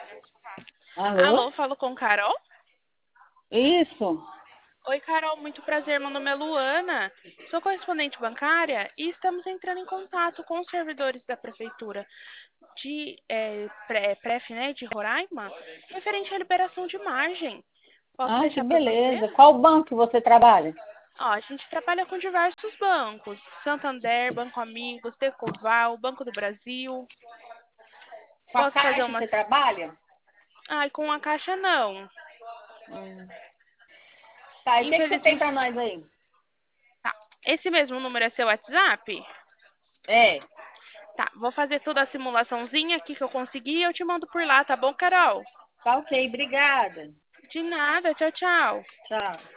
Alô? Alô, falo com Carol? Isso? Oi, Carol, muito prazer. Meu nome é Luana, sou correspondente bancária e estamos entrando em contato com os servidores da Prefeitura de Pref, né, de Roraima, referente à liberação de margem. Posso Ah, que deixar para você? beleza. Qual banco você trabalha? Ó, a gente trabalha com diversos bancos: Santander, Banco Amigos, Decoval, Banco do Brasil. Com a Posso fazer Caixa uma. você trabalha? Ai, com a Caixa não. Hum. Tá, e o que que você tem Infelizmente. para nós aí? Tá. Esse mesmo número é seu WhatsApp? É, Tá, vou fazer toda a simulaçãozinha aqui que eu consegui e eu te mando por lá, tá bom, Carol? tá ok, obrigada. De nada, tchau, tchau. Tchau.